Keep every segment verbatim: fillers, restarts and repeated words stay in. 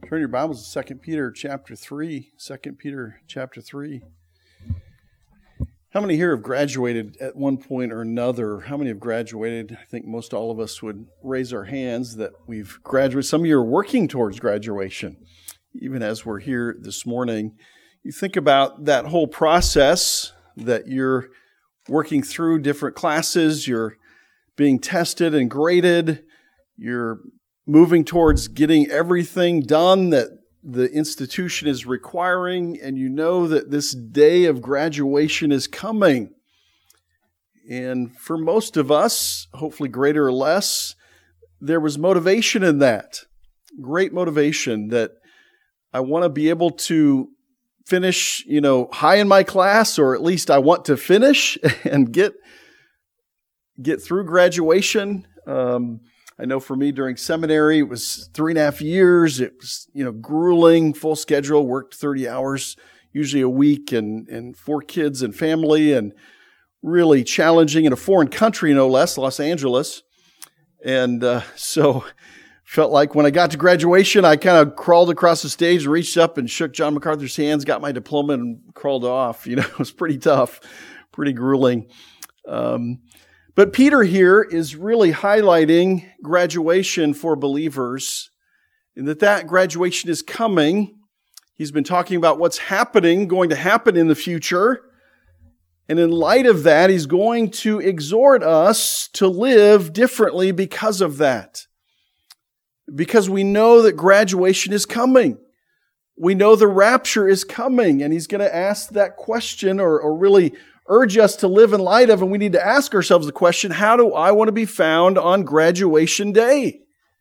Turn your Bibles to Second Peter chapter three. Second Peter chapter three. How many here have graduated at one point or another? How many have graduated? I think most all of us would raise our hands that we've graduated. Some of you are working towards graduation, even as we're here this morning. You think about that whole process that you're working through different classes, you're being tested and graded, you're moving towards getting everything done that the institution is requiring, and you know that this day of graduation is coming. And for most of us, hopefully greater or less, there was motivation in that. Great motivation that I want to be able to finish, you know, high in my class, or at least I want to finish and get, get through graduation. Um, I know for me during seminary, it was three and a half years. It was, you know, grueling, full schedule, worked thirty hours, usually a week, and, and four kids and family, and really challenging in a foreign country, no less, Los Angeles. And uh, so felt like when I got to graduation, I kind of crawled across the stage, reached up and shook John MacArthur's hands, got my diploma and crawled off. You know, it was pretty tough, pretty grueling. Um, But Peter here is really highlighting graduation for believers, and that that graduation is coming. He's been talking about what's happening, going to happen in the future. And in light of that, he's going to exhort us to live differently because of that. Because we know that graduation is coming. We know the rapture is coming, and he's going to ask that question, or, or really urge us to live in light of, and we need to ask ourselves the question, how do I want to be found on graduation day?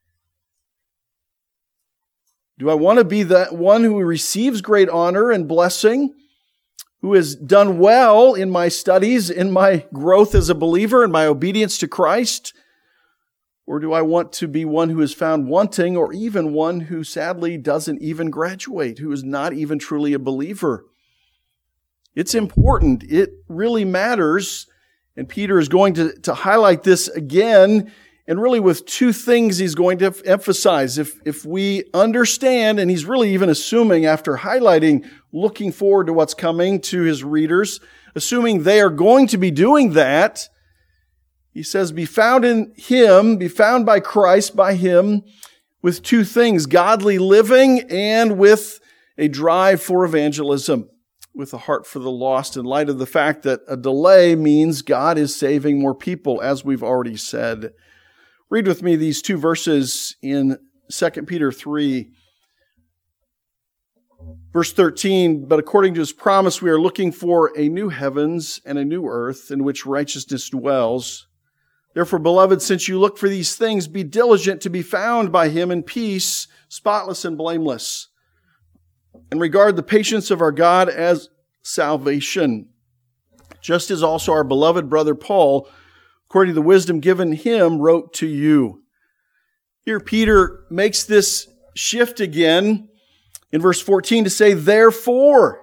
Do I want to be that one who receives great honor and blessing, who has done well in my studies, in my growth as a believer, in my obedience to Christ? Or do I want to be one who is found wanting, or even one who sadly doesn't even graduate, who is not even truly a believer? It's important. It really matters. And Peter is going to, to highlight this again, and really with two things he's going to emphasize. If, if we understand, and he's really even assuming after highlighting, looking forward to what's coming to his readers, assuming they are going to be doing that, he says, be found in him, be found by Christ, by him, with two things, godly living and with a drive for evangelism, with a heart for the lost, in light of the fact that a delay means God is saving more people, as we've already said. Read with me these two verses in Second Peter three. Verse thirteen, but according to his promise, we are looking for a new heavens and a new earth in which righteousness dwells. Therefore, beloved, since you look for these things, be diligent to be found by him in peace, spotless and blameless, and regard the patience of our God as salvation, just as also our beloved brother Paul, according to the wisdom given him, wrote to you. Here Peter makes this shift again in verse fourteen to say, therefore.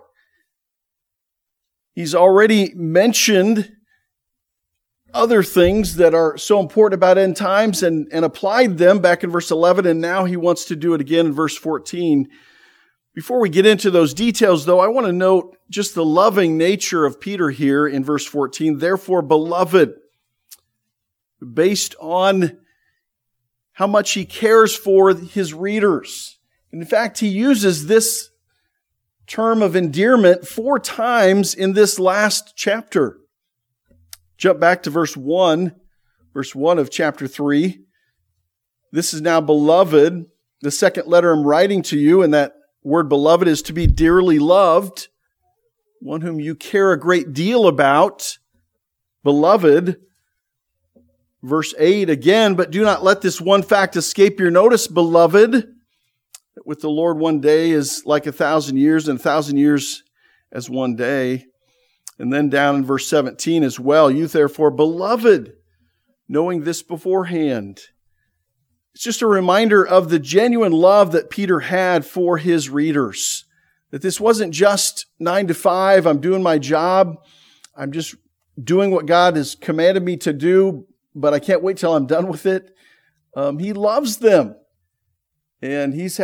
He's already mentioned other things that are so important about end times and, and applied them back in verse eleven, and now he wants to do it again in verse fourteen. Before we get into those details, though, I want to note just the loving nature of Peter here in verse fourteen. Therefore, beloved, based on how much he cares for his readers. In fact, he uses this term of endearment four times in this last chapter. Jump back to verse one, verse one of chapter three. This is now beloved, the second letter I'm writing to you, and that word beloved is to be dearly loved, one whom you care a great deal about. Beloved, verse eight again, but do not let this one fact escape your notice, beloved, that with the Lord one day is like a thousand years, and a thousand years as one day. And then down in verse seventeen as well, you therefore, beloved, knowing this beforehand. It's just a reminder of the genuine love that Peter had for his readers. That this wasn't just nine to five, I'm doing my job, I'm just doing what God has commanded me to do, but I can't wait till I'm done with it. Um, he loves them. And he's had to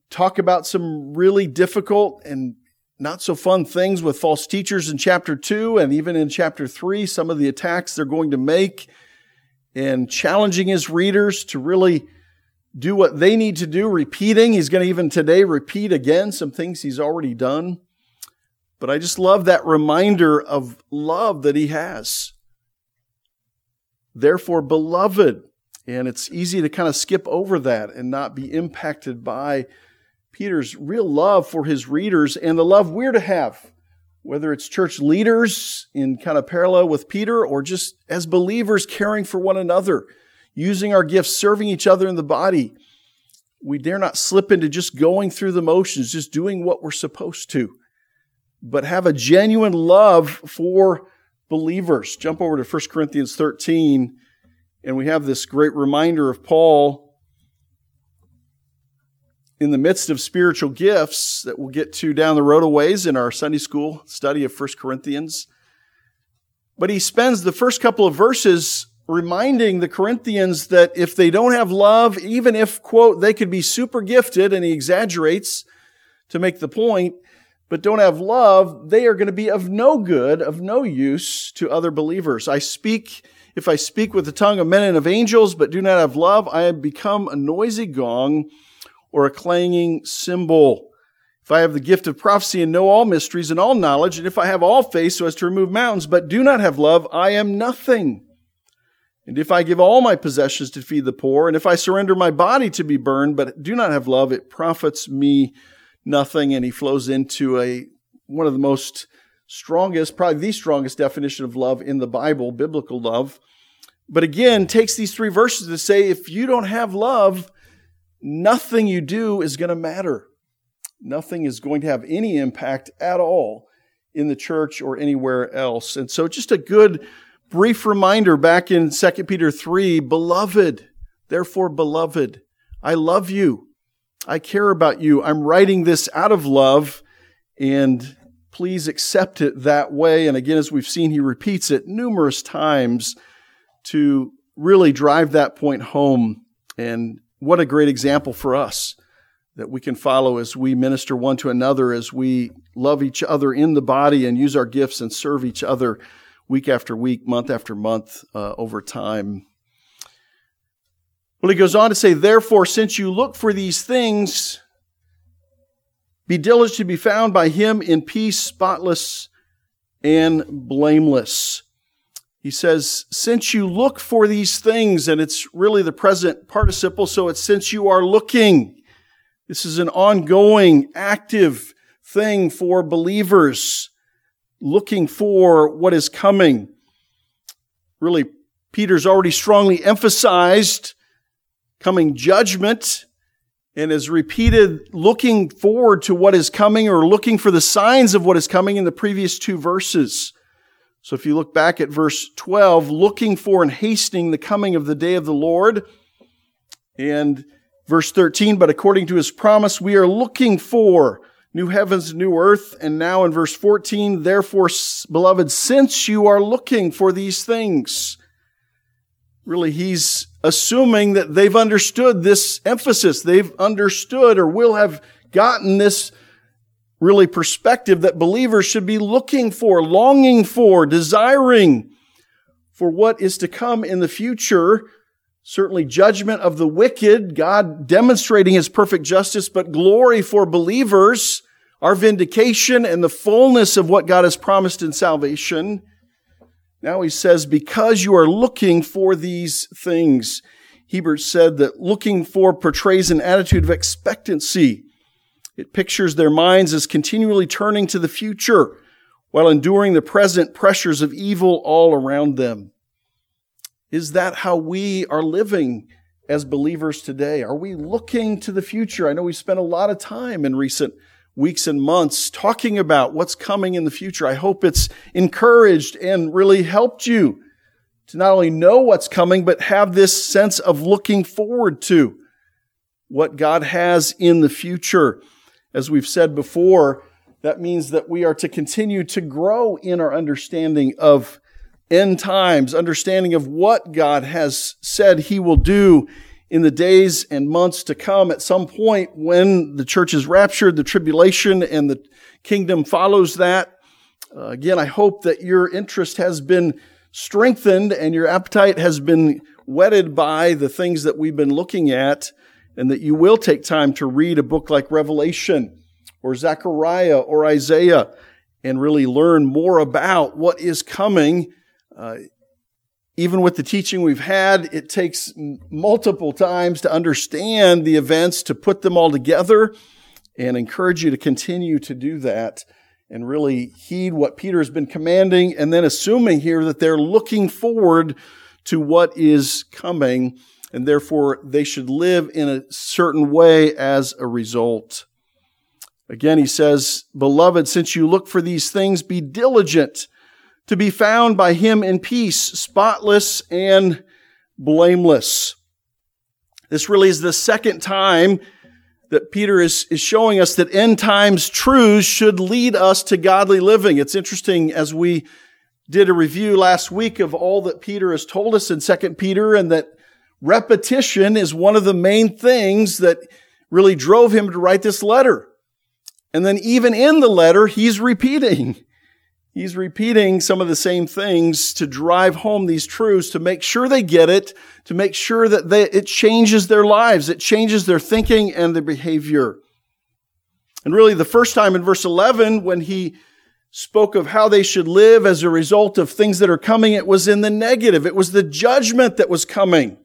talk about some really difficult and not so fun things with false teachers in chapter two and even in chapter three, some of the attacks they're going to make, and challenging his readers to really do what they need to do, repeating. He's going to even today repeat again some things he's already done. But I just love that reminder of love that he has. Therefore, beloved, and it's easy to kind of skip over that and not be impacted by Peter's real love for his readers and the love we're to have, whether it's church leaders in kind of parallel with Peter or just as believers caring for one another, using our gifts, serving each other in the body. We dare not slip into just going through the motions, just doing what we're supposed to, but have a genuine love for believers. Jump over to First Corinthians thirteen, and we have this great reminder of Paul in the midst of spiritual gifts that we'll get to down the road a ways in our Sunday school study of First Corinthians. But he spends the first couple of verses reminding the Corinthians that if they don't have love, even if, quote, they could be super gifted, and he exaggerates to make the point, but don't have love, they are going to be of no good, of no use to other believers. I speak, if I speak with the tongue of men and of angels, but do not have love, I have become a noisy gong or a clanging cymbal. If I have the gift of prophecy and know all mysteries and all knowledge, and if I have all faith so as to remove mountains, but do not have love, I am nothing. And if I give all my possessions to feed the poor, and if I surrender my body to be burned, but do not have love, it profits me nothing. And he flows into a one of the most strongest, probably the strongest definition of love in the Bible, biblical love. But again, takes these three verses to say, if you don't have love, nothing you do is going to matter. Nothing is going to have any impact at all in the church or anywhere else. And so just a good brief reminder back in Second Peter three, beloved, therefore beloved, I love you. I care about you. I'm writing this out of love, and please accept it that way. And again, as we've seen, he repeats it numerous times to really drive that point home. And what a great example for us that we can follow as we minister one to another, as we love each other in the body and use our gifts and serve each other week after week, month after month, uh, over time. Well, he goes on to say, therefore, since you look for these things, be diligent to be found by him in peace, spotless and blameless. He says, since you look for these things, and it's really the present participle, so it's since you are looking. This is an ongoing, active thing for believers, looking for what is coming. Really, Peter's already strongly emphasized coming judgment and has repeated looking forward to what is coming or looking for the signs of what is coming in the previous two verses. So if you look back at verse twelve, looking for and hastening the coming of the day of the Lord. And verse thirteen, but according to his promise, we are looking for new heavens and new earth. And now in verse fourteen, therefore, beloved, since you are looking for these things. Really, he's assuming that they've understood this emphasis. They've understood or will have gotten this really perspective that believers should be looking for, longing for, desiring for what is to come in the future. Certainly judgment of the wicked, God demonstrating his perfect justice, but glory for believers, our vindication and the fullness of what God has promised in salvation. Now he says, because you are looking for these things. Hebert said that looking for portrays an attitude of expectancy. It pictures their minds as continually turning to the future while enduring the present pressures of evil all around them. Is that how we are living as believers today? Are we looking to the future? I know we spent a lot of time in recent weeks and months talking about what's coming in the future. I hope it's encouraged and really helped you to not only know what's coming, but have this sense of looking forward to what God has in the future. As we've said before, that means that we are to continue to grow in our understanding of end times, understanding of what God has said he will do in the days and months to come at some point when the church is raptured, the tribulation and the kingdom follows that. Uh, again, I hope that your interest has been strengthened and your appetite has been whetted by the things that we've been looking at, and that you will take time to read a book like Revelation or Zechariah or Isaiah and really learn more about what is coming. Uh, even with the teaching we've had, it takes multiple times to understand the events, to put them all together, and encourage you to continue to do that and really heed what Peter has been commanding, and then assuming here that they're looking forward to what is coming, and therefore they should live in a certain way as a result. Again, he says, "Beloved, since you look for these things, be diligent to be found by him in peace, spotless and blameless." This really is the second time that Peter is, is showing us that end times truths should lead us to godly living. It's interesting, as we did a review last week of all that Peter has told us in Second Peter, and that repetition is one of the main things that really drove him to write this letter. And then even in the letter, he's repeating. He's repeating some of the same things to drive home these truths, to make sure they get it, to make sure that they, it changes their lives, it changes their thinking and their behavior. And really the first time in verse eleven, when he spoke of how they should live as a result of things that are coming, it was in the negative. It was the judgment that was coming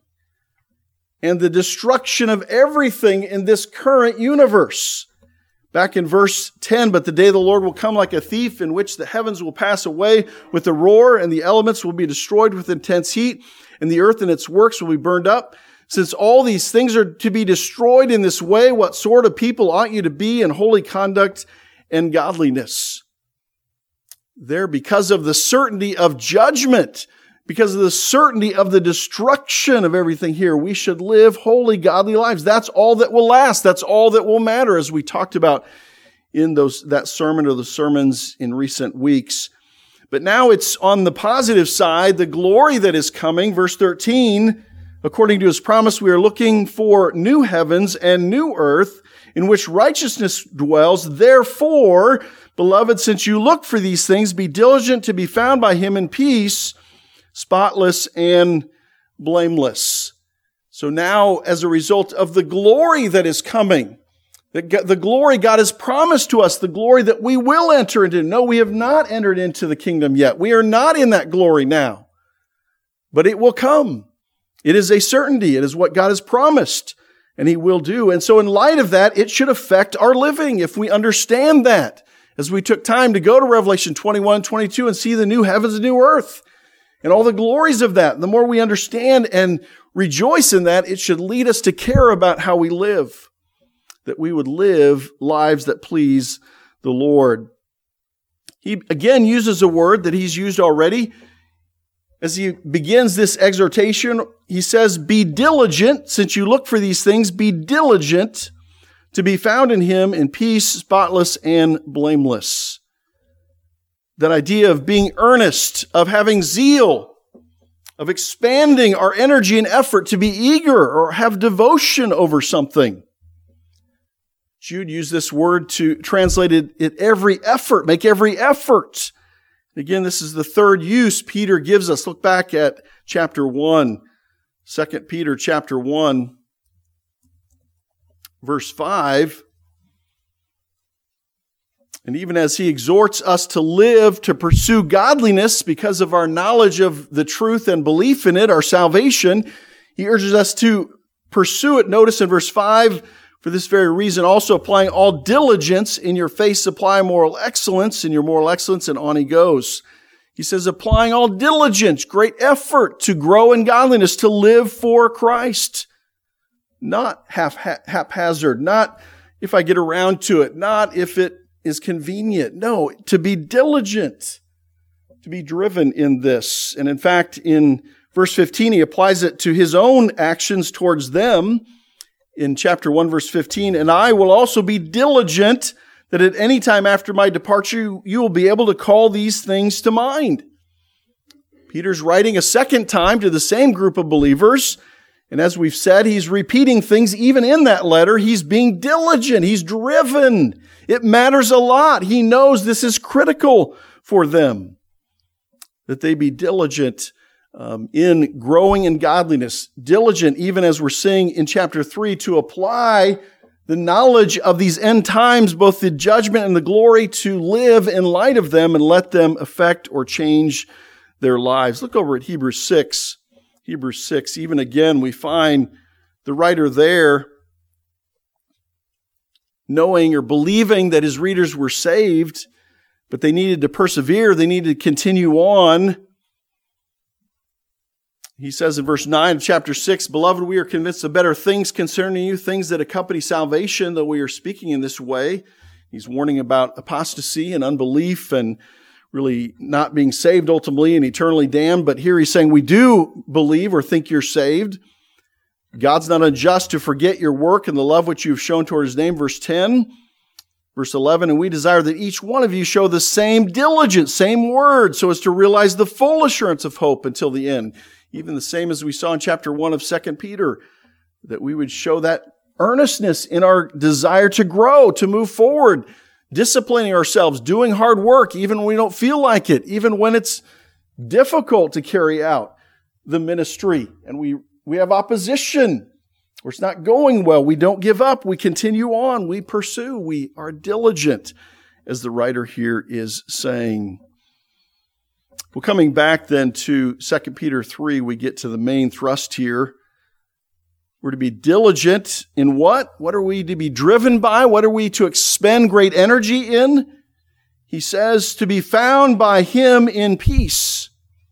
and the destruction of everything in this current universe. Back in verse ten, "But the day of the Lord will come like a thief, in which the heavens will pass away with a roar, and the elements will be destroyed with intense heat, and the earth and its works will be burned up. Since all these things are to be destroyed in this way, what sort of people ought you to be in holy conduct and godliness?" There, because of the certainty of judgment, because of the certainty of the destruction of everything here, we should live holy, godly lives. That's all that will last. That's all that will matter, as we talked about in those that sermon or the sermons in recent weeks. But now it's on the positive side, the glory that is coming. Verse thirteen, "According to his promise, we are looking for new heavens and new earth, in which righteousness dwells. Therefore, beloved, since you look for these things, be diligent to be found by him in peace, spotless and blameless." So now, as a result of the glory that is coming, the glory God has promised to us, the glory that we will enter into. No, we have not entered into the kingdom yet. We are not in that glory now, but it will come. It is a certainty. It is what God has promised, and he will do. And so in light of that, it should affect our living if we understand that. As we took time to go to Revelation twenty-one, twenty-two and see the new heavens and new earth and all the glories of that, the more we understand and rejoice in that, it should lead us to care about how we live, that we would live lives that please the Lord. He again uses a word that he's used already. As he begins this exhortation, he says, "Be diligent, since you look for these things, be diligent to be found in him in peace, spotless and blameless." That idea of being earnest, of having zeal, of expanding our energy and effort to be eager or have devotion over something. Jude used this word to translate it every effort, make every effort. Again, this is the third use Peter gives us. Look back at chapter one, Second Peter chapter one, verse five. And even as he exhorts us to live, to pursue godliness because of our knowledge of the truth and belief in it, our salvation, he urges us to pursue it. Notice in verse five, "For this very reason, also applying all diligence, in your faith supply moral excellence, in your moral excellence," and on he goes. He says, applying all diligence, great effort to grow in godliness, to live for Christ. Not half, haphazard, not if I get around to it, not if it is convenient. No, to be diligent, to be driven in this. And in fact, in verse fifteen, he applies it to his own actions towards them. In chapter one, verse fifteen, "And I will also be diligent that at any time after my departure, you will be able to call these things to mind." Peter's writing a second time to the same group of believers, And as we've said, he's repeating things even in that letter. He's being diligent. He's driven. It matters a lot. He knows this is critical for them, that they be diligent um, in growing in godliness. Diligent, even as we're seeing in chapter three, to apply the knowledge of these end times, both the judgment and the glory, to live in light of them and let them affect or change their lives. Look over at Hebrews six. Hebrews six, even again, we find the writer there knowing or believing that his readers were saved, but they needed to persevere. They needed to continue on. He says in verse nine of chapter six, "Beloved, we are convinced of better things concerning you, things that accompany salvation, though we are speaking in this way." He's warning about apostasy and unbelief and really not being saved ultimately and eternally damned. But here he's saying we do believe or think you're saved. God's not unjust to forget your work and the love which you've shown toward his name. Verse ten, verse eleven, "And we desire that each one of you show the same diligence," same word, "so as to realize the full assurance of hope until the end." Even the same as we saw in chapter one of Second Peter, that we would show that earnestness in our desire to grow, to move forward, disciplining ourselves, doing hard work, even when we don't feel like it, even when it's difficult to carry out the ministry and we, we have opposition or it's not going well. We don't give up. We continue on. We pursue. We are diligent, as the writer here is saying. Well, coming back then to Second Peter three, we get to the main thrust here. We're to be diligent in what? What are we to be driven by? What are we to expend great energy in? He says to be found by him in peace,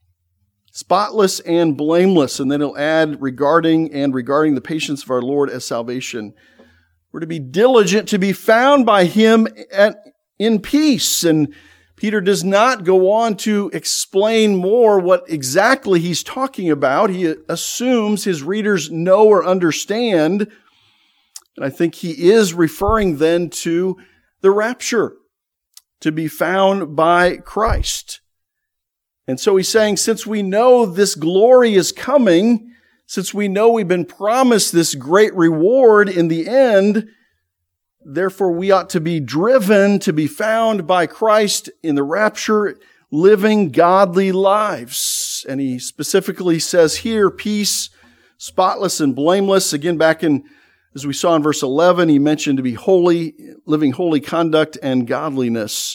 spotless and blameless. And then he'll add regarding and regarding the patience of our Lord as salvation. We're to be diligent to be found by him at, in peace. And Peter does not go on to explain more what exactly he's talking about. He assumes his readers know or understand. And I think he is referring then to the rapture, to be found by Christ. And so he's saying, since we know this glory is coming, since we know we've been promised this great reward in the end, therefore, we ought to be driven to be found by Christ in the rapture, living godly lives. And he specifically says here, peace, spotless and blameless. Again, back in, as we saw in verse eleven, he mentioned to be holy, living holy conduct and godliness.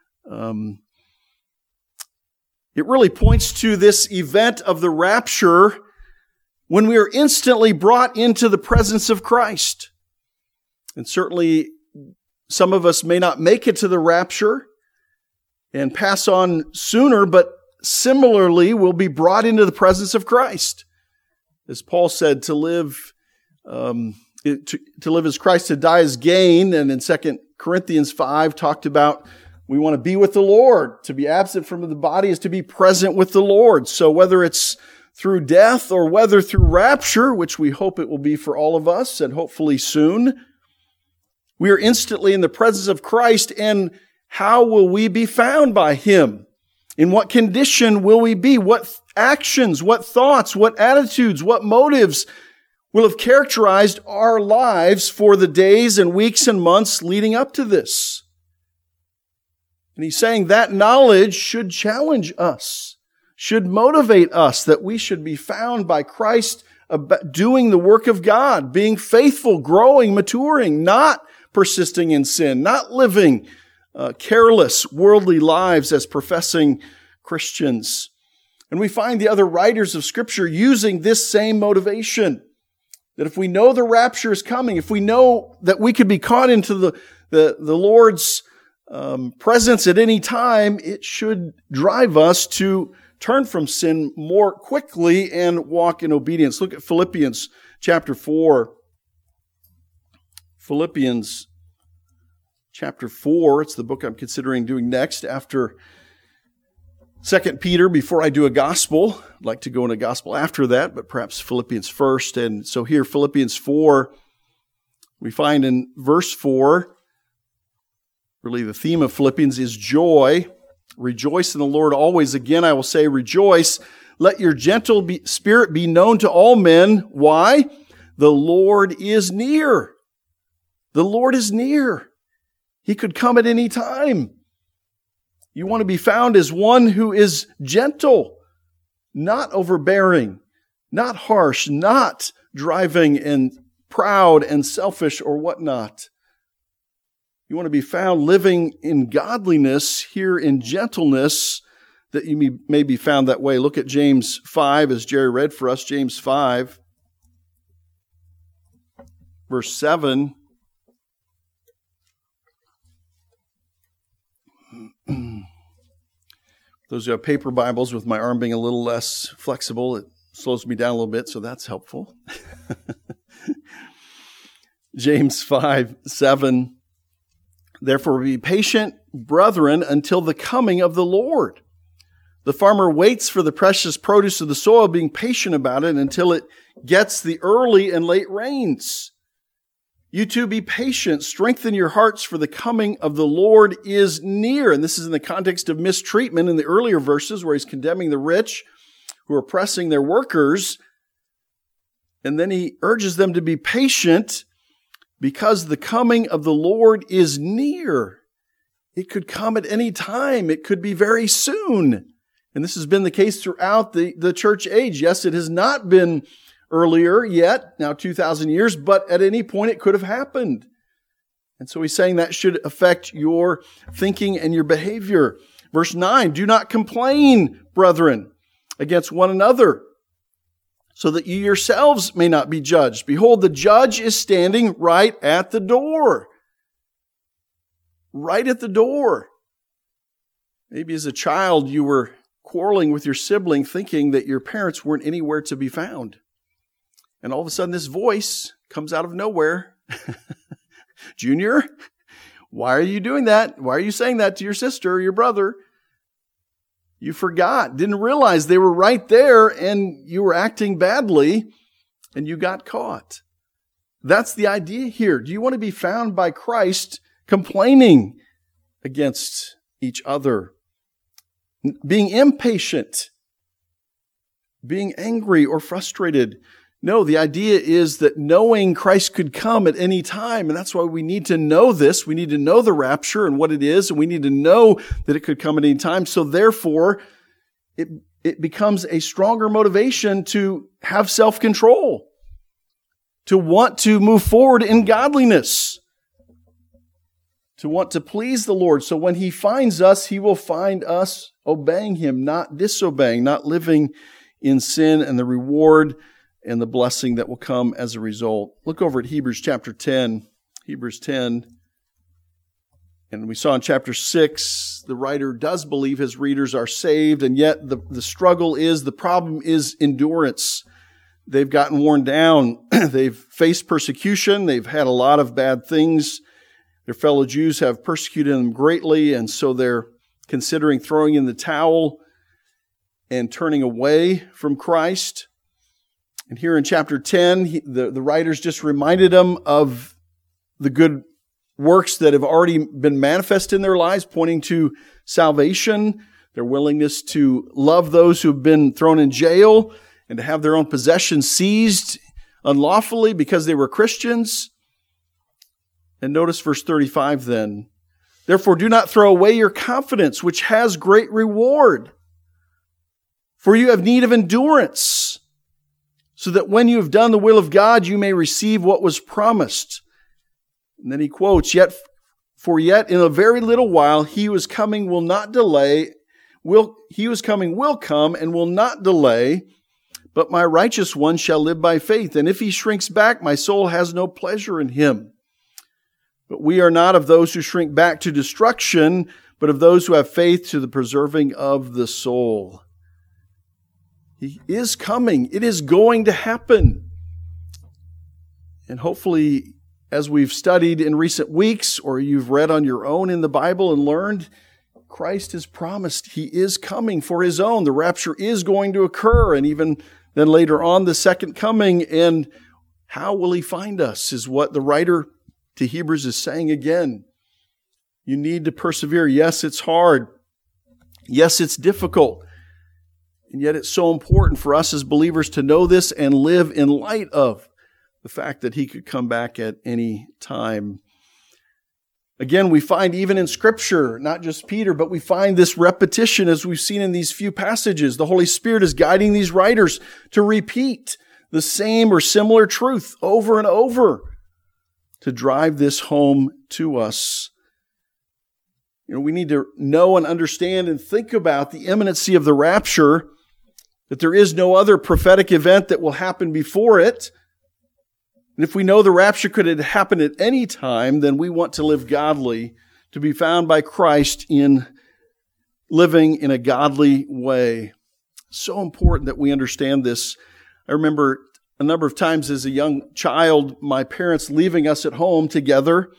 Um, it really points to this event of the rapture when we are instantly brought into the presence of Christ. And certainly some of us may not make it to the rapture and pass on sooner, but similarly will be brought into the presence of Christ. As Paul said, to live um, to, to live as Christ, to die as gain. And in Second Corinthians five talked about we want to be with the Lord. To be absent from the body is to be present with the Lord. So whether it's through death or whether through rapture, which we hope it will be for all of us and hopefully soon, we are instantly in the presence of Christ, and how will we be found by him? In what condition will we be? What actions, what thoughts, what attitudes, what motives will have characterized our lives for the days and weeks and months leading up to this? And he's saying that knowledge should challenge us, should motivate us, that we should be found by Christ doing the work of God, being faithful, growing, maturing, not persisting in sin, not living uh, careless, worldly lives as professing Christians. And we find the other writers of Scripture using this same motivation, that if we know the rapture is coming, if we know that we could be caught into the, the, the Lord's um, presence at any time, it should drive us to turn from sin more quickly and walk in obedience. Look at Philippians chapter four. Philippians chapter four, it's the book I'm considering doing next after Second Peter, before I do a gospel. I'd like to go in a gospel after that, but perhaps Philippians first. And so here, Philippians four, we find in verse four, really the theme of Philippians is joy. Rejoice in the Lord always. Again, I will say rejoice. Let your gentle be, spirit be known to all men. Why? The Lord is near. The Lord is near. He could come at any time. You want to be found as one who is gentle, not overbearing, not harsh, not driving and proud and selfish or whatnot. You want to be found living in godliness, here in gentleness, that you may be found that way. Look at James five, as Jerry read for us, James five, verse seven. Those who have paper Bibles, with my arm being a little less flexible, it slows me down a little bit, so that's helpful. James five, seven. Therefore be patient, brethren, until the coming of the Lord. The farmer waits for the precious produce of the soil, being patient about it until it gets the early and late rains. You too be patient, strengthen your hearts, for the coming of the Lord is near. And this is in the context of mistreatment in the earlier verses where he's condemning the rich who are oppressing their workers. And then he urges them to be patient because the coming of the Lord is near. It could come at any time. It could be very soon. And this has been the case throughout the, the church age. Yes, it has not been earlier yet, now two thousand years, but at any point it could have happened. And so he's saying that should affect your thinking and your behavior. Verse nine, do not complain, brethren, against one another, so that you yourselves may not be judged. Behold, the judge is standing right at the door. Right at the door. Maybe as a child you were quarreling with your sibling, thinking that your parents weren't anywhere to be found. And all of a sudden this voice comes out of nowhere. Junior, why are you doing that? Why are you saying that to your sister or your brother? You forgot, didn't realize they were right there, and you were acting badly and you got caught. That's the idea here. Do you want to be found by Christ complaining against each other? Being impatient, being angry or frustrated? No, the idea is that knowing Christ could come at any time, and that's why we need to know this. We need to know the rapture and what it is, and we need to know that it could come at any time. So therefore, it, it becomes a stronger motivation to have self-control, to want to move forward in godliness, to want to please the Lord. So when He finds us, He will find us obeying Him, not disobeying, not living in sin, and the reward and the blessing that will come as a result. Look over at Hebrews chapter ten. Hebrews ten. And we saw in chapter six, the writer does believe his readers are saved, and yet the, the struggle is, the problem is endurance. They've gotten worn down. They've faced persecution. They've had a lot of bad things. Their fellow Jews have persecuted them greatly, and so they're considering throwing in the towel and turning away from Christ. And here in chapter ten, he, the, the writers just reminded them of the good works that have already been manifest in their lives, pointing to salvation, their willingness to love those who have been thrown in jail and to have their own possessions seized unlawfully because they were Christians. And notice verse thirty-five then. Therefore, do not throw away your confidence, which has great reward. For you have need of endurance, so that when you have done the will of God, you may receive what was promised. And then he quotes, Yet, for yet in a very little while, he who is coming will not delay, will, he who is coming will come and will not delay, but my righteous one shall live by faith. And if he shrinks back, my soul has no pleasure in him. But we are not of those who shrink back to destruction, but of those who have faith to the preserving of the soul. He is coming. It is going to happen. And hopefully, as we've studied in recent weeks, or you've read on your own in the Bible and learned, Christ has promised He is coming for His own. The rapture is going to occur, and even then later on, the second coming. And how will He find us is what the writer to Hebrews is saying again. You need to persevere. Yes, it's hard. Yes, it's difficult. And yet it's so important for us as believers to know this and live in light of the fact that he could come back at any time. Again, we find even in Scripture, not just Peter, but we find this repetition as we've seen in these few passages. The Holy Spirit is guiding these writers to repeat the same or similar truth over and over to drive this home to us. You know, we need to know and understand and think about the imminency of the rapture, that there is no other prophetic event that will happen before it. And if we know the rapture could happen at any time, then we want to live godly, to be found by Christ in living in a godly way. So important that we understand this. I remember a number of times as a young child, my parents leaving us at home together.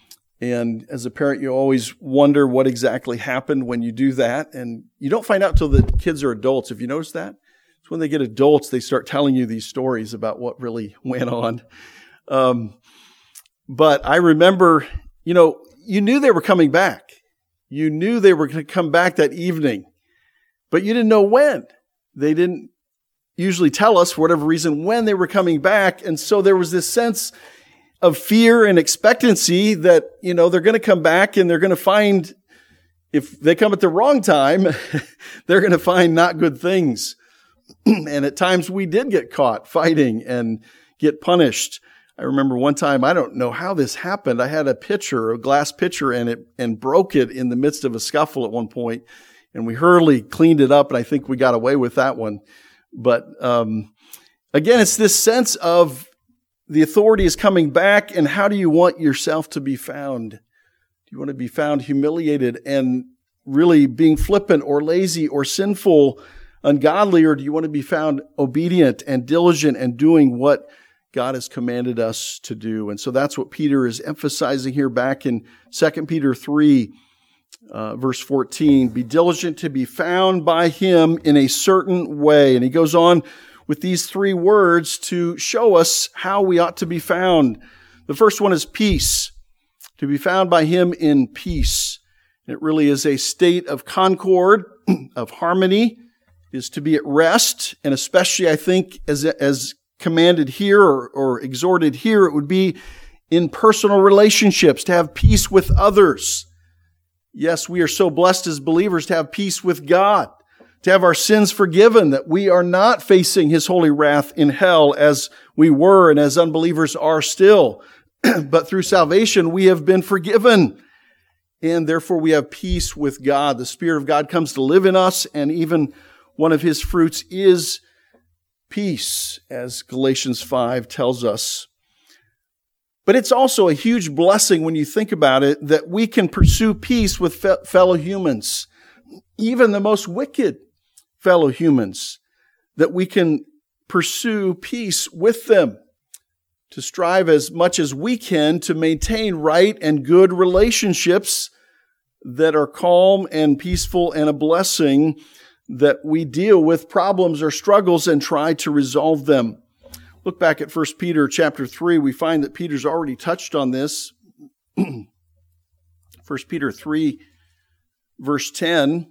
And as a parent, you always wonder what exactly happened when you do that. And you don't find out till the kids are adults. Have you noticed that? It's when they get adults, they start telling you these stories about what really went on. Um, but I remember, you know, you knew they were coming back. You knew they were going to come back that evening, but you didn't know when. They didn't usually tell us, for whatever reason, when they were coming back. And so there was this sense of fear and expectancy that, you know, they're going to come back and they're going to find, if they come at the wrong time, they're going to find not good things. And at times we did get caught fighting and get punished. I remember one time, I don't know how this happened. I had a pitcher, a glass pitcher, and it and broke it in the midst of a scuffle at one point. And we hurriedly cleaned it up, and I think we got away with that one. But um, again, it's this sense of the authority is coming back, and how do you want yourself to be found? Do you want to be found humiliated and really being flippant or lazy or sinful, ungodly, or do you want to be found obedient and diligent and doing what God has commanded us to do? And so that's what Peter is emphasizing here back in Second Peter three, uh, verse fourteen. Be diligent to be found by him in a certain way. And he goes on with these three words to show us how we ought to be found. The first one is peace. To be found by him in peace. It really is a state of concord, of harmony, is to be at rest. And especially, I think, as, as commanded here or, or exhorted here, it would be in personal relationships, to have peace with others. Yes, we are so blessed as believers to have peace with God, to have our sins forgiven, that we are not facing his holy wrath in hell as we were and as unbelievers are still. But through salvation, we have been forgiven. And therefore, we have peace with God. The Spirit of God comes to live in us, and even one of his fruits is peace, as Galatians five tells us. But it's also a huge blessing when you think about it, that we can pursue peace with fe- fellow humans, even the most wicked fellow humans, that we can pursue peace with them, to strive as much as we can to maintain right and good relationships that are calm and peaceful and a blessing, that we deal with problems or struggles and try to resolve them. Look back at First Peter chapter three. We find that Peter's already touched on this. First Peter three, verse ten.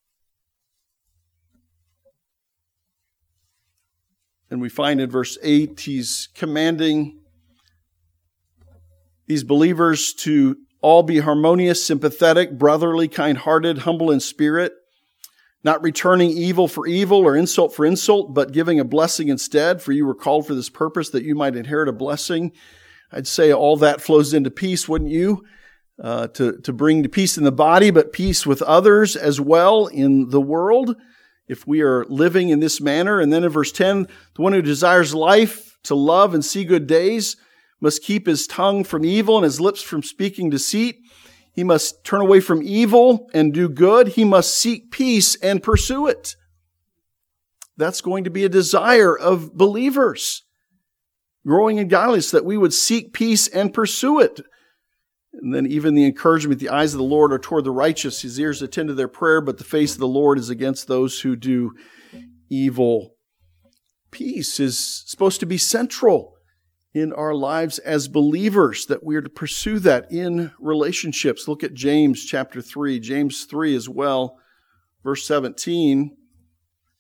And we find in verse eight, he's commanding these believers to all be harmonious, sympathetic, brotherly, kind-hearted, humble in spirit, not returning evil for evil or insult for insult, but giving a blessing instead, for you were called for this purpose, that you might inherit a blessing. I'd say all that flows into peace, wouldn't you? Uh, to, to bring peace in the body, but peace with others as well in the world, if we are living in this manner. And then in verse ten, the one who desires life, to love and see good days, must keep his tongue from evil and his lips from speaking deceit. He must turn away from evil and do good. He must seek peace and pursue it. That's going to be a desire of believers, growing in godliness, that we would seek peace and pursue it. And then even the encouragement, the eyes of the Lord are toward the righteous. His ears attend to their prayer, but the face of the Lord is against those who do evil. Peace is supposed to be central in our lives as believers, that we are to pursue that in relationships. Look at James chapter three, James three as well, verse seventeen.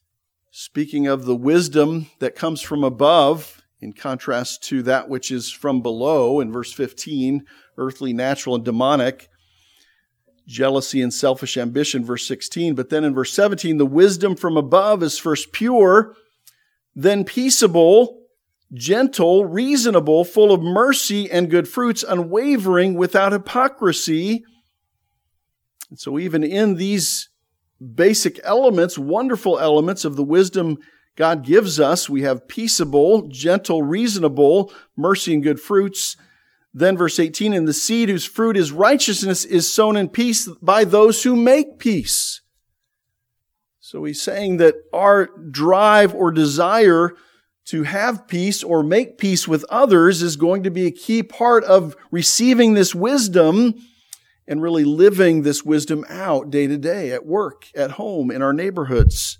Speaking of the wisdom that comes from above, in contrast to that which is from below, in verse fifteen, earthly, natural, and demonic, jealousy and selfish ambition, verse sixteen. But then in verse seventeen, the wisdom from above is first pure, then peaceable, gentle, reasonable, full of mercy and good fruits, unwavering, without hypocrisy. And so even in these basic elements, wonderful elements of the wisdom God gives us, we have peaceable, gentle, reasonable, mercy and good fruits. Then verse eighteen, and the seed whose fruit is righteousness is sown in peace by those who make peace. So he's saying that our drive or desire to have peace or make peace with others is going to be a key part of receiving this wisdom and really living this wisdom out day to day, at work, at home, in our neighborhoods.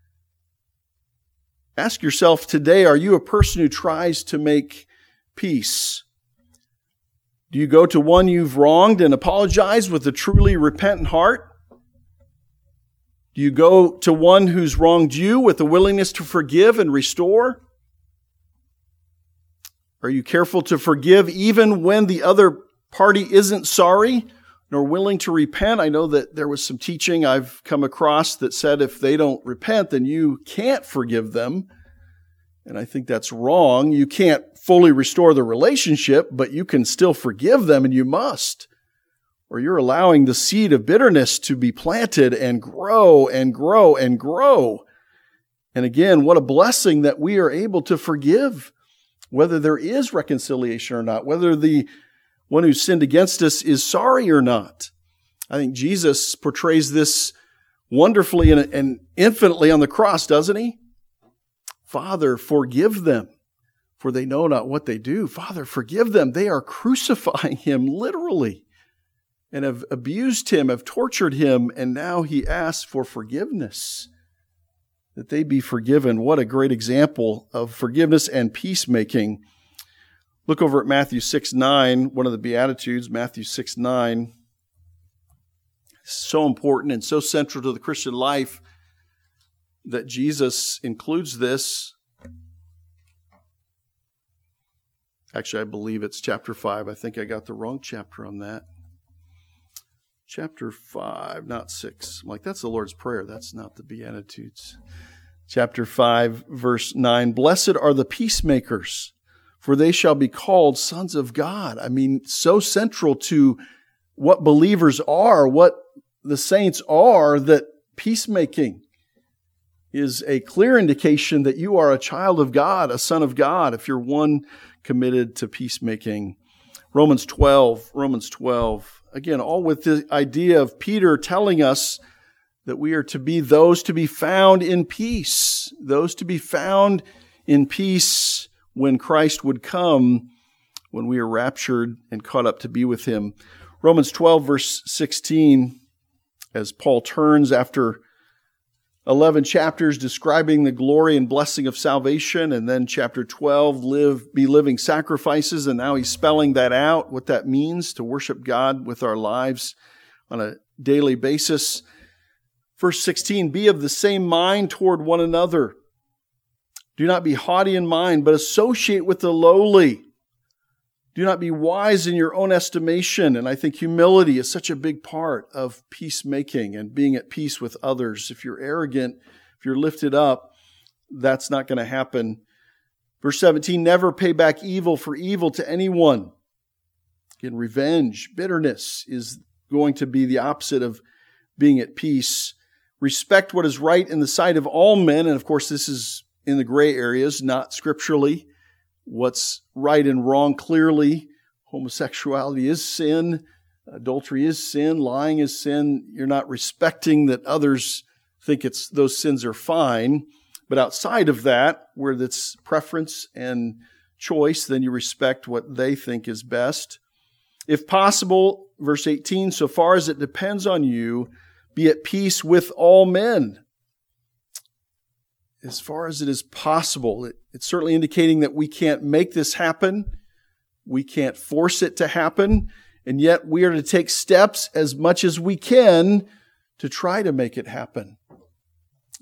Ask yourself today, are you a person who tries to make peace? Do you go to one you've wronged and apologize with a truly repentant heart? Do you go to one who's wronged you with a willingness to forgive and restore? Are you careful to forgive even when the other party isn't sorry nor willing to repent? I know that there was some teaching I've come across that said if they don't repent, then you can't forgive them. And I think that's wrong. You can't fully restore the relationship, but you can still forgive them, and you must. Or you're allowing the seed of bitterness to be planted and grow and grow and grow. And again, what a blessing that we are able to forgive, whether there is reconciliation or not, whether the one who sinned against us is sorry or not. I think Jesus portrays this wonderfully and, and infinitely on the cross, doesn't he? Father, forgive them, for they know not what they do. Father, forgive them. They are crucifying him literally and have abused him, have tortured him, and now he asks for forgiveness, that they be forgiven. What a great example of forgiveness and peacemaking. Look over at Matthew six nine, one of the Beatitudes, Matthew six nine. So important and so central to the Christian life that Jesus includes this. Actually, I believe it's chapter five. I think I got the wrong chapter on that. Chapter five, not six. I'm like, that's the Lord's Prayer. That's not the Beatitudes. Chapter five, verse nine. Blessed are the peacemakers, for they shall be called sons of God. I mean, so central to what believers are, what the saints are, that peacemaking is a clear indication that you are a child of God, a son of God, if you're one committed to peacemaking. Romans twelve, Romans twelve. Again, all with the idea of Peter telling us that we are to be those to be found in peace, those to be found in peace when Christ would come, when we are raptured and caught up to be with him. Romans twelve, verse sixteen, as Paul turns after eleven chapters describing the glory and blessing of salvation, and then chapter twelve, live, be living sacrifices, and now he's spelling that out, what that means to worship God with our lives on a daily basis. Verse sixteen, be of the same mind toward one another. Do not be haughty in mind, but associate with the lowly. Do not be wise in your own estimation. And I think humility is such a big part of peacemaking and being at peace with others. If you're arrogant, if you're lifted up, that's not going to happen. Verse seventeen, never pay back evil for evil to anyone. Again, revenge, bitterness is going to be the opposite of being at peace. Respect what is right in the sight of all men. And of course, this is in the gray areas, not scripturally. What's right and wrong clearly. Homosexuality is sin. Adultery is sin. Lying is sin. You're not respecting that others think it's those sins are fine. But outside of that, where that's preference and choice, then you respect what they think is best. If possible, verse eighteen, so far as it depends on you, be at peace with all men. As far as it is possible, it, it's certainly indicating that we can't make this happen. We can't force it to happen. And yet we are to take steps as much as we can to try to make it happen.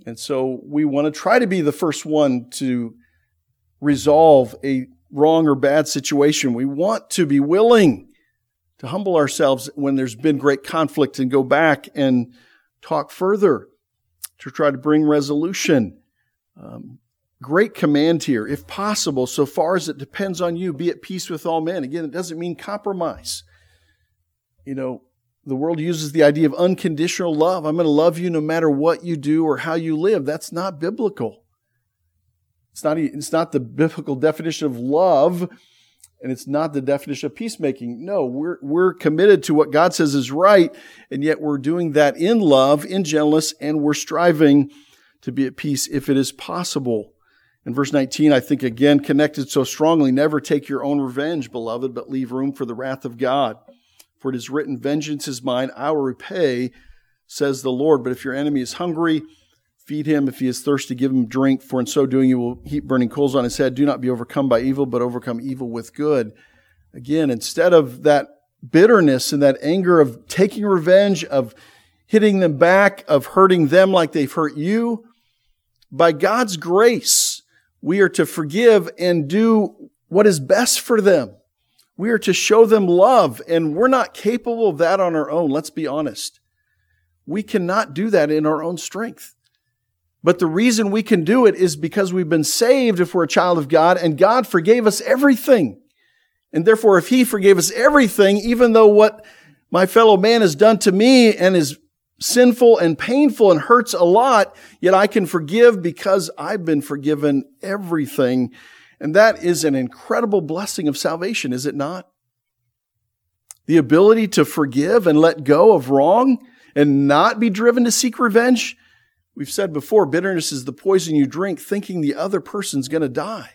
And so we want to try to be the first one to resolve a wrong or bad situation. We want to be willing to humble ourselves when there's been great conflict and go back and talk further to try to bring resolution. Um, great command here. If possible, so far as it depends on you, be at peace with all men. Again, it doesn't mean compromise. You know, the world uses the idea of unconditional love. I'm going to love you no matter what you do or how you live. That's not biblical. It's not, it's not the biblical definition of love, and it's not the definition of peacemaking. No, we're, we're committed to what God says is right, and yet we're doing that in love, in gentleness, and we're striving to be at peace if it is possible. In verse nineteen, I think again connected so strongly, never take your own revenge, beloved, but leave room for the wrath of God. For it is written, vengeance is mine, I will repay, says the Lord. But if your enemy is hungry, feed him. If he is thirsty, give him drink. For in so doing, you will heap burning coals on his head. Do not be overcome by evil, but overcome evil with good. Again, instead of that bitterness and that anger of taking revenge, of hitting them back, of hurting them like they've hurt you, by God's grace, we are to forgive and do what is best for them. We are to show them love, and we're not capable of that on our own. Let's be honest. We cannot do that in our own strength. But the reason we can do it is because we've been saved if we're a child of God, and God forgave us everything. And therefore, if He forgave us everything, even though what my fellow man has done to me and is sinful and painful and hurts a lot, yet I can forgive because I've been forgiven everything. And that is an incredible blessing of salvation, is it not? The ability to forgive and let go of wrong and not be driven to seek revenge. We've said before, bitterness is the poison you drink thinking the other person's going to die.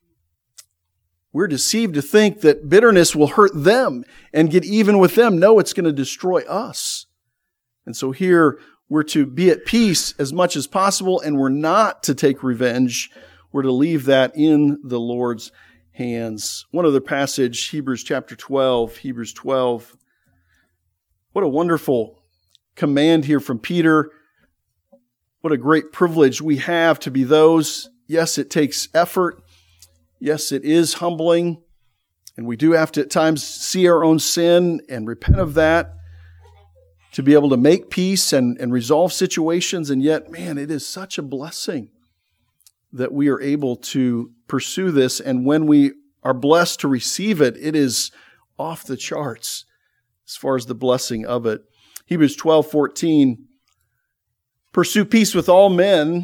We're deceived to think that bitterness will hurt them and get even with them. No, it's going to destroy us. And so here we're to be at peace as much as possible, and we're not to take revenge. We're to leave that in the Lord's hands. One other passage, Hebrews chapter twelve, Hebrews twelve. What a wonderful command here from Peter. What a great privilege we have to be those. Yes, it takes effort. Yes, it is humbling. And we do have to at times see our own sin and repent of that to be able to make peace and, and resolve situations. And yet, man, it is such a blessing that we are able to pursue this. And when we are blessed to receive it, it is off the charts as far as the blessing of it. Hebrews twelve fourteen, pursue peace with all men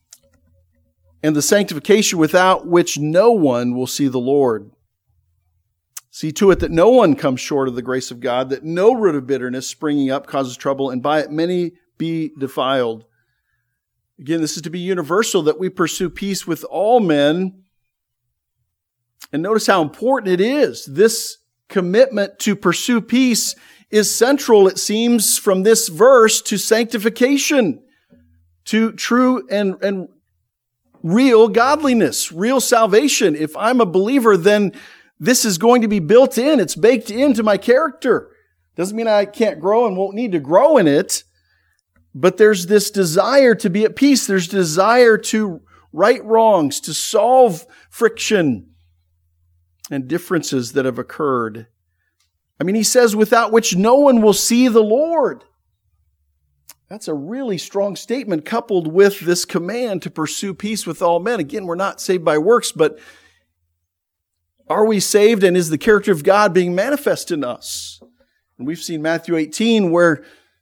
and the sanctification without which no one will see the Lord. See to it that no one comes short of the grace of God, that no root of bitterness springing up causes trouble, and by it many be defiled. Again, this is to be universal, that we pursue peace with all men. And notice how important it is. This commitment to pursue peace is central, it seems, from this verse to sanctification, to true and, and real godliness, real salvation. If I'm a believer, then this is going to be built in. It's baked into my character. Doesn't mean I can't grow and won't need to grow in it. But there's this desire to be at peace. There's desire to right wrongs, to solve friction and differences that have occurred. I mean, he says, without which no one will see the Lord. That's a really strong statement coupled with this command to pursue peace with all men. Again, we're not saved by works, but are we saved, and is the character of God being manifest in us? And we've seen Matthew eighteen where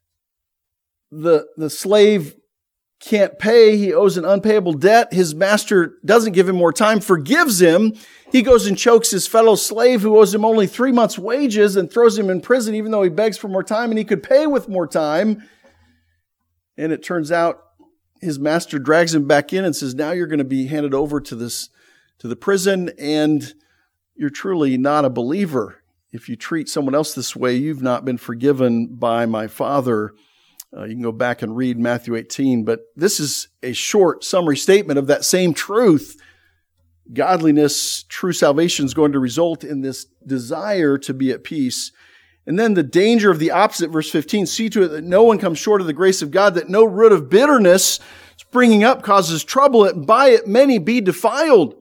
the, the slave can't pay. He owes an unpayable debt. His master doesn't give him more time, forgives him. He goes and chokes his fellow slave who owes him only three months' wages and throws him in prison even though he begs for more time and he could pay with more time. And it turns out his master drags him back in and says, now you're going to be handed over to this, to the prison, and you're truly not a believer. If you treat someone else this way, you've not been forgiven by my Father. Uh, you can go back and read Matthew eighteen, but this is a short summary statement of that same truth. Godliness, true salvation is going to result in this desire to be at peace. And then the danger of the opposite, verse fifteen, see to it that no one comes short of the grace of God, that no root of bitterness springing up causes trouble, and by it many be defiled.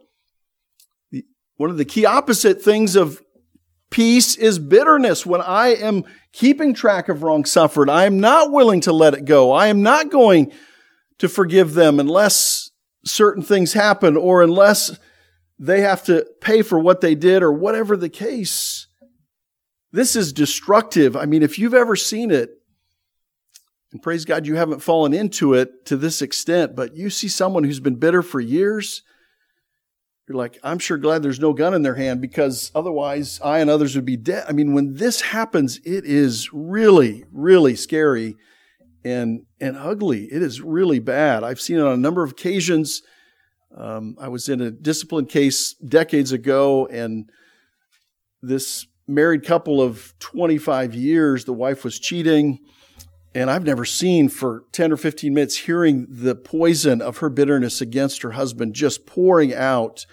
One of the key opposite things of peace is bitterness. When I am keeping track of wrong suffered, I am not willing to let it go. I am not going to forgive them unless certain things happen or unless they have to pay for what they did or whatever the case. This is destructive. I mean, if you've ever seen it, and praise God you haven't fallen into it to this extent, but you see someone who's been bitter for years, you're like, I'm sure glad there's no gun in their hand because otherwise I and others would be dead. I mean, when this happens, it is really, really scary and, and ugly. It is really bad. I've seen it on a number of occasions. Um, I was in a discipline case decades ago, and this married couple of twenty-five years, the wife was cheating, and I've never seen for ten or fifteen minutes hearing the poison of her bitterness against her husband just pouring out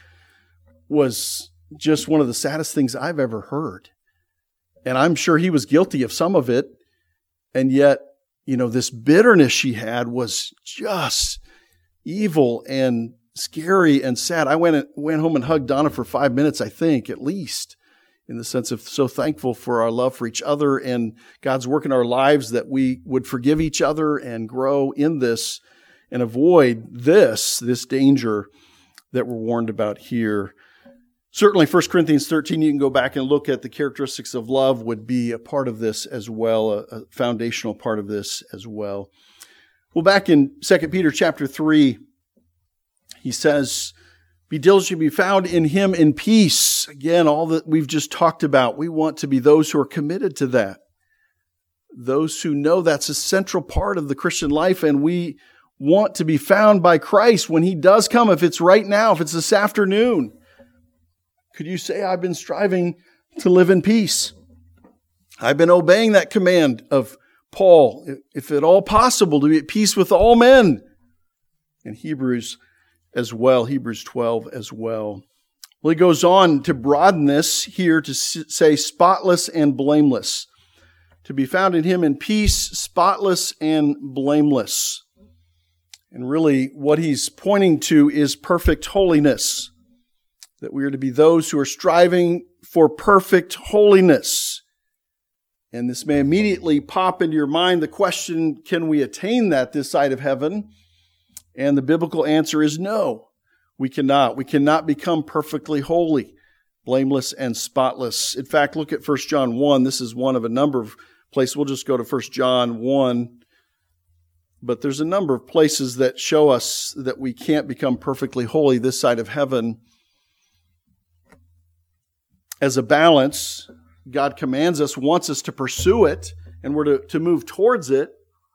was just one of the saddest things I've ever heard. And I'm sure he was guilty of some of it. And yet, you know, this bitterness she had was just evil and scary and sad. I went, went home and hugged Donna for five minutes, I think, at least, in the sense of so thankful for our love for each other and God's work in our lives that we would forgive each other and grow in this and avoid this, this danger that we're warned about here. Certainly, First Corinthians thirteen, you can go back and look at the characteristics of love would be a part of this as well, a, a foundational part of this as well. Well, back in Second Peter chapter three, he says, be diligent, be found in him in peace. Again, all that we've just talked about. We want to be those who are committed to that. Those who know that's a central part of the Christian life, and we want to be found by Christ when he does come, if it's right now, if it's this afternoon. Could you say, I've been striving to live in peace? I've been obeying that command of Paul, if at all possible, to be at peace with all men. In Hebrews as well, Hebrews twelve as well. Well, he goes on to broaden this here to say spotless and blameless. To be found in him in peace, spotless and blameless. And really what he's pointing to is perfect holiness. That we are to be those who are striving for perfect holiness. And this may immediately pop into your mind the question, can we attain that this side of heaven? And the biblical answer is no, we cannot. We cannot become perfectly holy, blameless, and spotless. In fact, look at First John one. This is one of a number of places. We'll just go to First John one. But there's a number of places that show us that we can't become perfectly holy this side of heaven. As a balance, God commands us, wants us to pursue it, and we're to, to move towards it.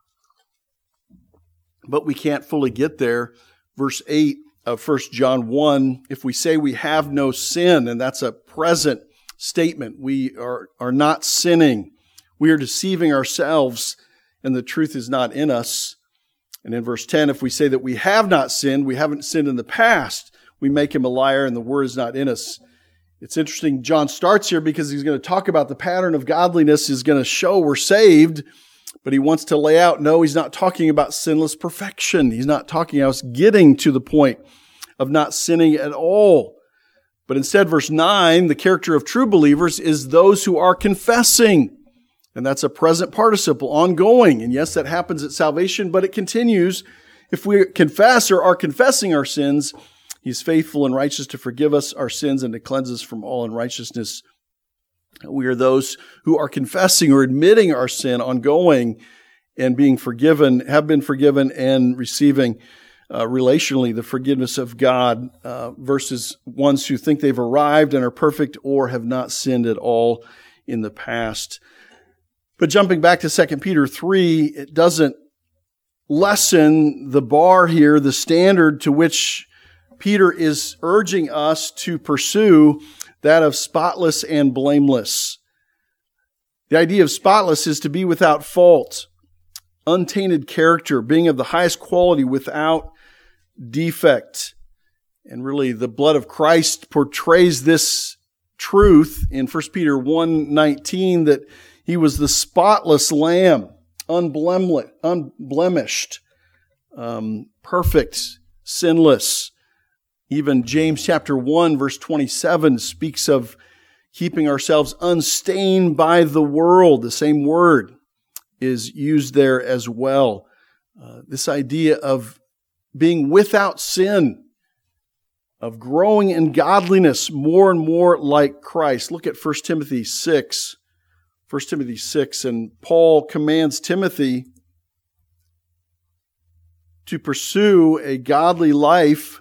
But we can't fully get there. Verse eight of First John one, if we say we have no sin, and that's a present statement, we are, are not sinning. We are deceiving ourselves, and the truth is not in us. And in verse ten, if we say that we have not sinned, we haven't sinned in the past, we make him a liar, and the word is not in us. It's interesting, John starts here because he's going to talk about the pattern of godliness is going to show we're saved, but he wants to lay out, no, he's not talking about sinless perfection. He's not talking about us getting to the point of not sinning at all. But instead, verse nine, the character of true believers is those who are confessing. And that's a present participle, ongoing. And yes, that happens at salvation, but it continues. If we confess or are confessing our sins, he's faithful and righteous to forgive us our sins and to cleanse us from all unrighteousness. We are those who are confessing or admitting our sin ongoing and being forgiven, have been forgiven and receiving uh, relationally the forgiveness of God uh, versus ones who think they've arrived and are perfect or have not sinned at all in the past. But jumping back to Second Peter three, it doesn't lessen the bar here, the standard to which Peter is urging us to pursue, that of spotless and blameless. The idea of spotless is to be without fault, untainted character, being of the highest quality without defect. And really, the blood of Christ portrays this truth in First Peter one nineteen, that he was the spotless lamb, unblemished. Um, perfect, sinless. Even James chapter one, verse twenty-seven speaks of keeping ourselves unstained by the world. The same word is used there as well. Uh, this idea of being without sin, of growing in godliness more and more like Christ. Look at First Timothy six. First Timothy six, and Paul commands Timothy to pursue a godly life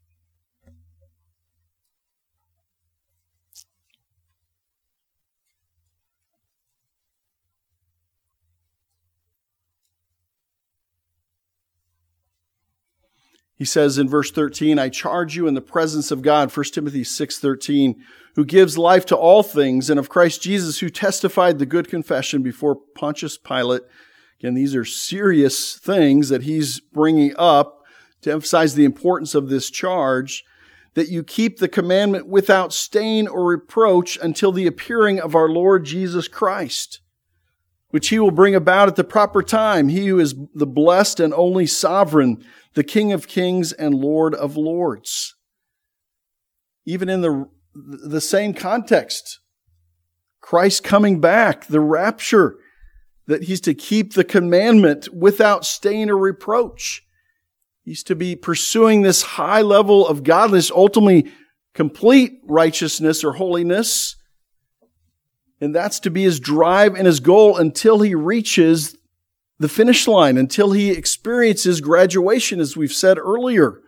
He says in verse thirteen, I charge you in the presence of God, First Timothy six thirteen, who gives life to all things, and of Christ Jesus, who testified the good confession before Pontius Pilate. Again, these are serious things that he's bringing up to emphasize the importance of this charge, that you keep the commandment without stain or reproach until the appearing of our Lord Jesus Christ, which he will bring about at the proper time, he who is the blessed and only sovereign, the King of kings and Lord of lords. Even in the, the same context, Christ coming back, the rapture, that he's to keep the commandment without stain or reproach. He's to be pursuing this high level of godliness, ultimately complete righteousness or holiness. And that's to be his drive and his goal until he reaches the finish line, until he experiences graduation, as we've said earlier.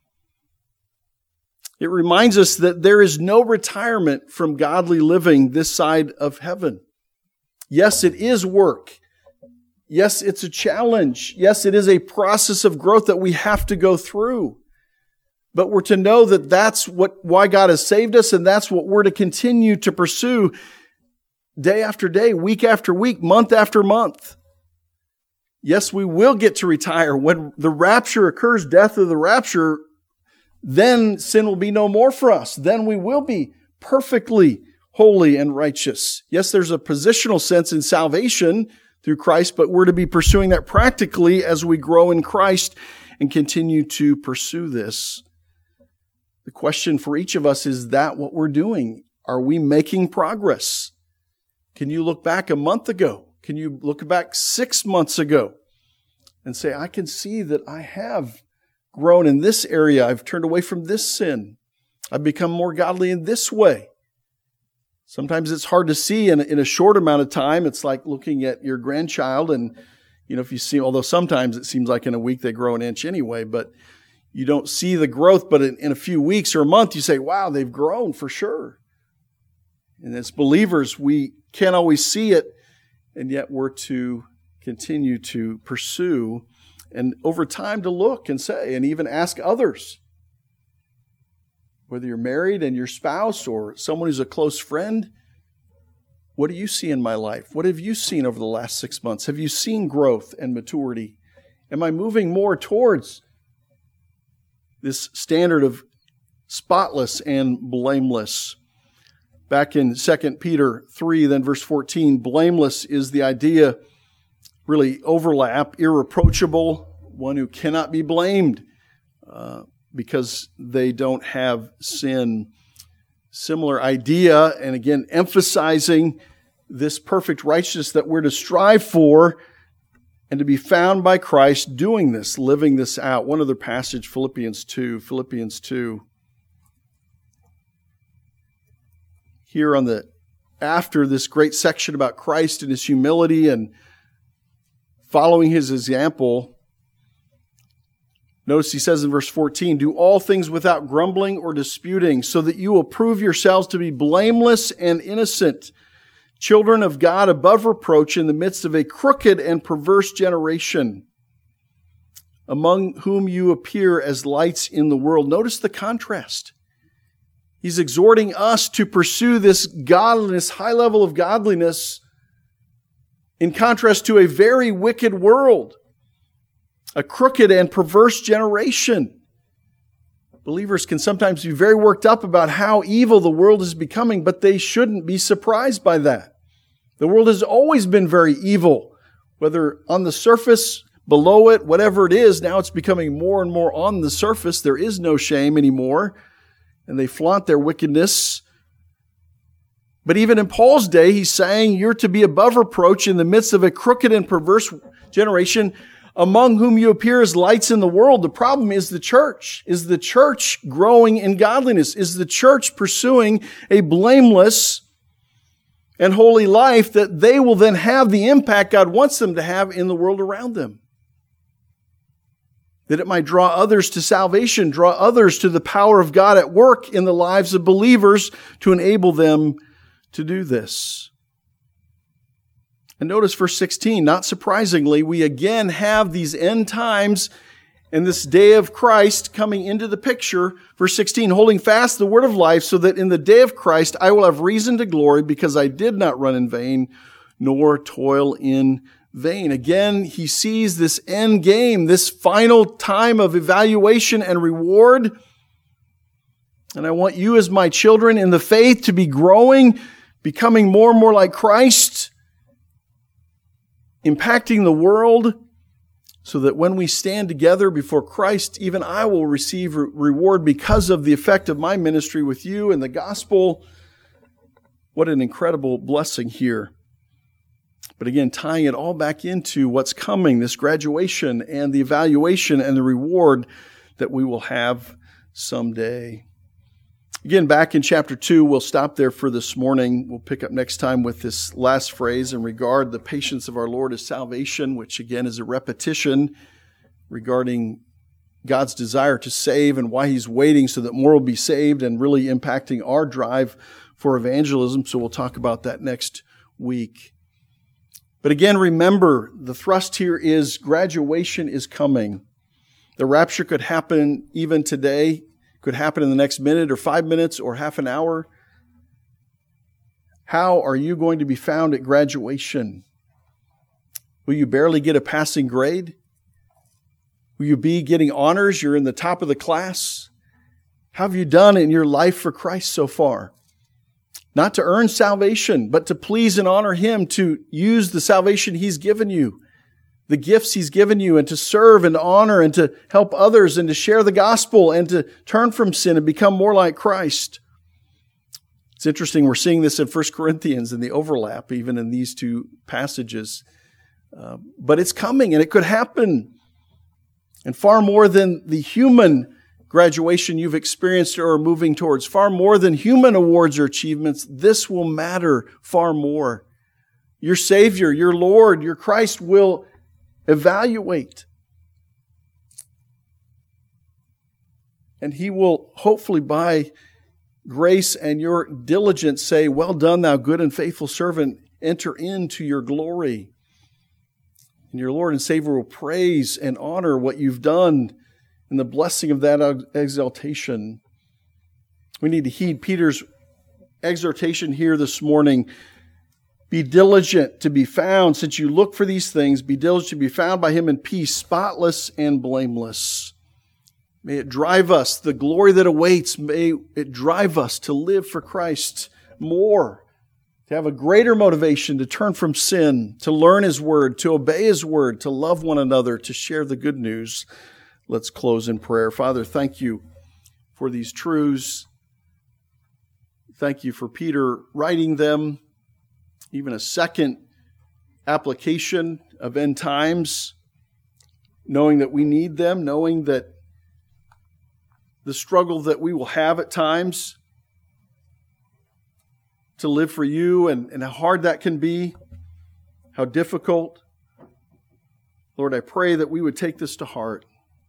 It reminds us that there is no retirement from godly living this side of heaven. Yes, it is work. Yes, it's a challenge. Yes, it is a process of growth that we have to go through. But we're to know that that's what, why God has saved us, and that's what we're to continue to pursue day after day, week after week, month after month. Yes, we will get to retire. When the rapture occurs, death of the rapture, then sin will be no more for us. Then we will be perfectly holy and righteous. Yes, there's a positional sense in salvation through Christ, but we're to be pursuing that practically as we grow in Christ and continue to pursue this. The question for each of us is that what we're doing? Are we making progress? Can you look back a month ago? Can you look back six months ago and say, I can see that I have grown in this area. I've turned away from this sin. I've become more godly in this way. Sometimes it's hard to see in, in a short amount of time. It's like looking at your grandchild and, you know, if you see, although sometimes it seems like in a week they grow an inch anyway, but you don't see the growth, but in, in a few weeks or a month you say, wow, they've grown for sure. And as believers, we can't always see it, and yet we're to continue to pursue and over time to look and say, and even ask others, whether you're married and your spouse or someone who's a close friend, what do you see in my life? What have you seen over the last six months? Have you seen growth and maturity? Am I moving more towards this standard of spotless and blameless? Back in Second Peter three, then verse fourteen, blameless is the idea, really overlap, irreproachable, one who cannot be blamed uh, because they don't have sin. Similar idea, and again, emphasizing this perfect righteousness that we're to strive for and to be found by Christ doing this, living this out. One other passage, Philippians two, Philippians two. Here on the, after this great section about Christ and his humility and following his example, notice he says in verse fourteen, do all things without grumbling or disputing, so that you will prove yourselves to be blameless and innocent, children of God above reproach in the midst of a crooked and perverse generation, among whom you appear as lights in the world. Notice the contrast. He's exhorting us to pursue this godliness, high level of godliness, in contrast to a very wicked world, a crooked and perverse generation. Believers can sometimes be very worked up about how evil the world is becoming, but they shouldn't be surprised by that. The world has always been very evil, whether on the surface, below it, whatever it is, now it's becoming more and more on the surface. There is no shame anymore, and they flaunt their wickedness. But even in Paul's day, he's saying you're to be above reproach in the midst of a crooked and perverse generation, among whom you appear as lights in the world. The problem is the church. Is the church growing in godliness? Is the church pursuing a blameless and holy life that they will then have the impact God wants them to have in the world around them? That it might draw others to salvation, draw others to the power of God at work in the lives of believers to enable them to do this. And notice verse sixteen, not surprisingly, we again have these end times and this day of Christ coming into the picture. Verse sixteen, holding fast the word of life, so that in the day of Christ I will have reason to glory, because I did not run in vain, nor toil in vain. Again, he sees this end game, this final time of evaluation and reward. And I want you as my children in the faith to be growing, becoming more and more like Christ, impacting the world, so that when we stand together before Christ, even I will receive re- reward because of the effect of my ministry with you and the gospel. What an incredible blessing here. But again, tying it all back into what's coming, this graduation and the evaluation and the reward that we will have someday. Again, back in chapter two, we'll stop there for this morning. We'll pick up next time with this last phrase in regard the patience of our Lord is salvation, which again is a repetition regarding God's desire to save and why he's waiting so that more will be saved, and really impacting our drive for evangelism. So we'll talk about that next week. But again, remember, the thrust here is graduation is coming. The rapture could happen even today. Could happen in the next minute or five minutes or half an hour. How are you going to be found at graduation? Will you barely get a passing grade? Will you be getting honors? You're in the top of the class. How have you done in your life for Christ so far? Not to earn salvation, but to please and honor him, to use the salvation he's given you, the gifts he's given you, and to serve and to honor and to help others and to share the gospel and to turn from sin and become more like Christ. It's interesting, we're seeing this in First Corinthians and the overlap even in these two passages. Uh, but it's coming and it could happen. And far more than the human graduation you've experienced or are moving towards, far more than human awards or achievements, this will matter far more. Your Savior, your Lord, your Christ will evaluate. And he will hopefully by grace and your diligence say, well done, thou good and faithful servant, enter into your glory. And your Lord and Savior will praise and honor what you've done and the blessing of that exaltation. We need to heed Peter's exhortation here this morning. Be diligent to be found, since you look for these things, be diligent to be found by him in peace, spotless and blameless. May it drive us, the glory that awaits, may it drive us to live for Christ more, to have a greater motivation to turn from sin, to learn his word, to obey his word, to love one another, to share the good news. Let's close in prayer. Father, thank you for these truths. Thank you for Peter writing them. Even a second application of end times, knowing that we need them, knowing that the struggle that we will have at times to live for you, and, and how hard that can be, how difficult. Lord, I pray that we would take this to heart.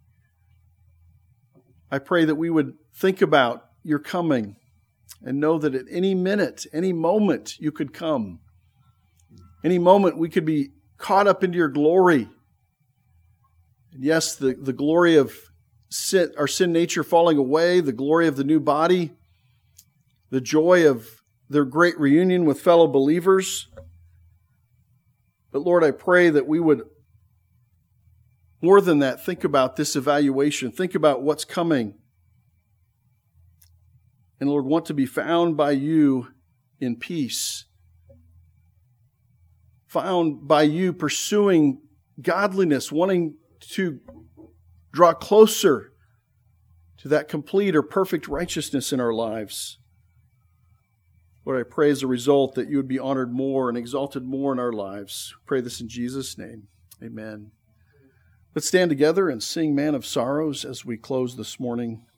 I pray that we would think about your coming and know that at any minute, any moment you could come. Any moment we could be caught up into your glory. And yes, the, the glory of sin, our sin nature falling away, the glory of the new body, the joy of their great reunion with fellow believers. But Lord, I pray that we would, more than that, think about this evaluation. Think about what's coming. And Lord, want to be found by you in peace. Found by you pursuing godliness, wanting to draw closer to that complete or perfect righteousness in our lives. Lord, I pray as a result that you would be honored more and exalted more in our lives. Pray this in Jesus' name. Amen. Let's stand together and sing Man of Sorrows as we close this morning.